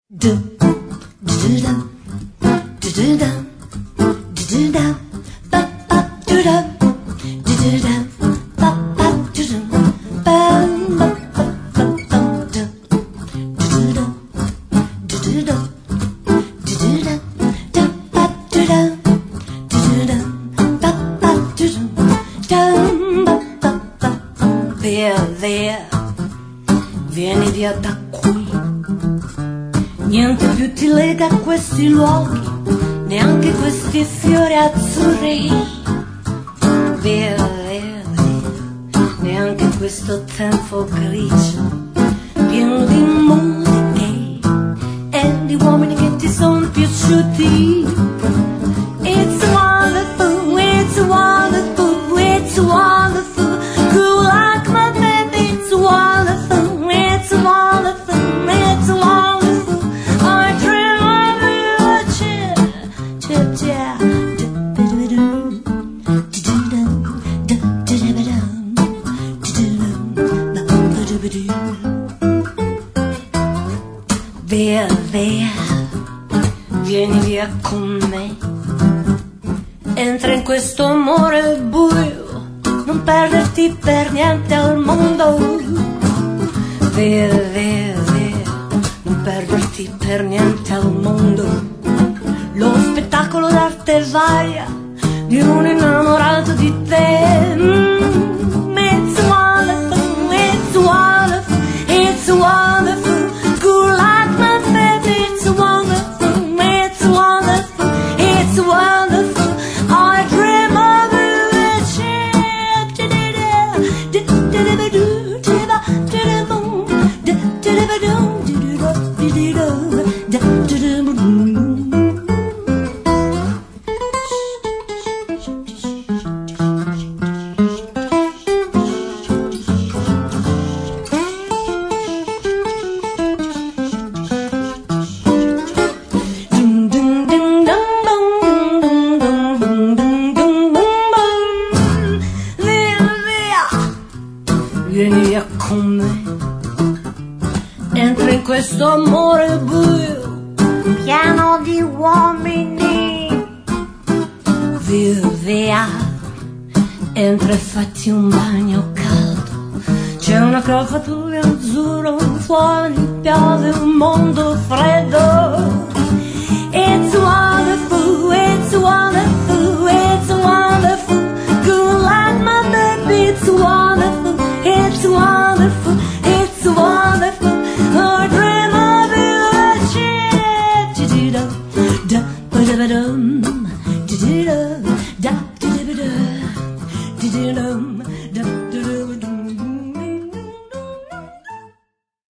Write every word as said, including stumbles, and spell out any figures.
Do do da do do da do do da ba ba do da do do da ba ba do do ba ba ba ba do do da do do da do do da da ba do da do do da ba ba do do da ba ba ba via via vieni via da qui. Niente più ti lega a questi luoghi, neanche questi fiori azzurri. Via, via, via, neanche questo tempo grigio, pieno di musiche e di uomini che ti sono piaciuti. It's wonderful, it's wonderful, it's wonderful, cool like my baby. It's wonderful, it's wonderful, it's wonderful. Via, via, vieni via con me. Entra in questo amore buio, non perderti per niente al mondo. Via, via, via, non perderti per niente al mondo. Lo spettacolo d'arte varia di un innamorato di te. Mm, it's wonderful, it's wonderful, it's wonderful, cool like my baby. It's wonderful, it's wonderful, it's wonderful. I dream of you. Vieni via con me, entra in questo amore buio, pieno di uomini. Via, via, entra e fatti un bagno caldo. C'è una cravatura azzurra, fuori piove un mondo freddo. It's wonderful, it's wonderful, it's wonderful, cool like my baby. It's wonderful, it's wonderful, it's wonderful. I dream of you. Do-do-da, da, ba-da-ba-dum, do-do-da, da, do-do-da, do-do-da.